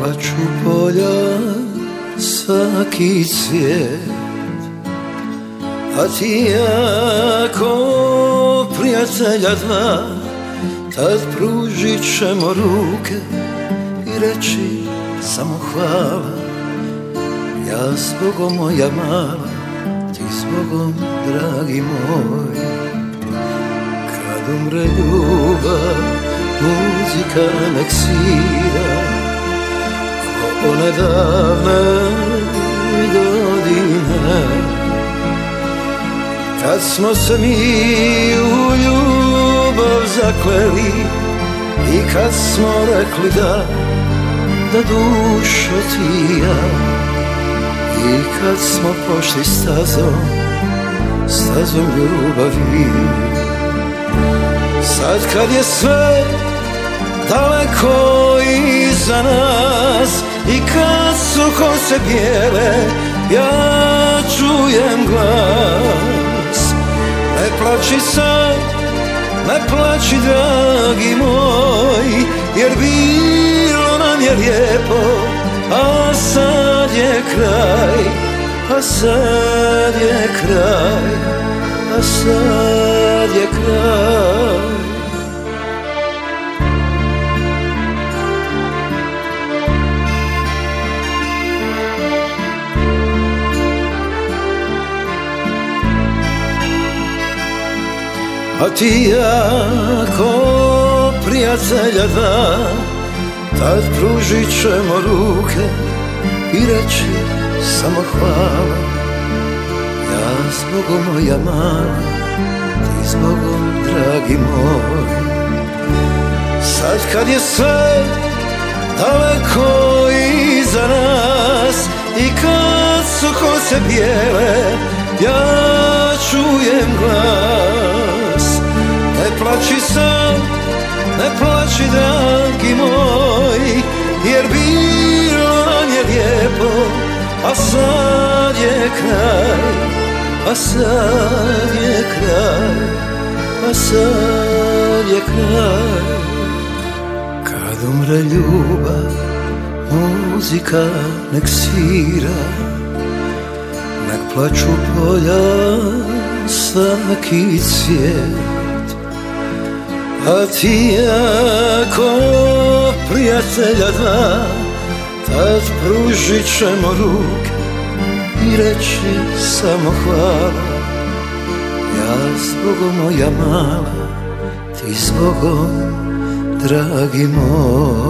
plaču polja, svaki cvijet, a ti ako prijatelja dva, tad pružit ćemo ruke i reći samo hvala. Ja zbogom moja mala, ti zbogom dragi moj. Kad umre ljubav, muzika nek svira ko one davne godine, kad smo se mi u ljubav zakleli i kad smo rekli da dušo ti i ja, i kad smo pošli stazom ljubavi. Sad kad je sve daleko iza nas i kad su kose bijele, ja čujem glas. Ne plači sad, ne plači dragi moj, jer bilo nam je lijepo, a sad je kraj, a sad je kraj, a sad je kraj. A ti ako prijatelja dva, tad pružit ćemo ruke i reći samo hvala. Ja zbogom moja mala, ti zbogom dragi moj. Sad kad je sve daleko iza nas i kad su kose bijele, ja čujem glas. Ne plači sad, ne plači dragi moj, jer bilo nam je lijepo, a sad je kraj, a sad je kraj, a sad je kraj. Kad umre ljubav, muzika nek svira, nek plaču polja, svaki cvijet, a ti ako prijatelja dva, tad pružit ćemo ruke i reći samo hvala. Ja zbogom moja mala, ti zbogom dragi moj.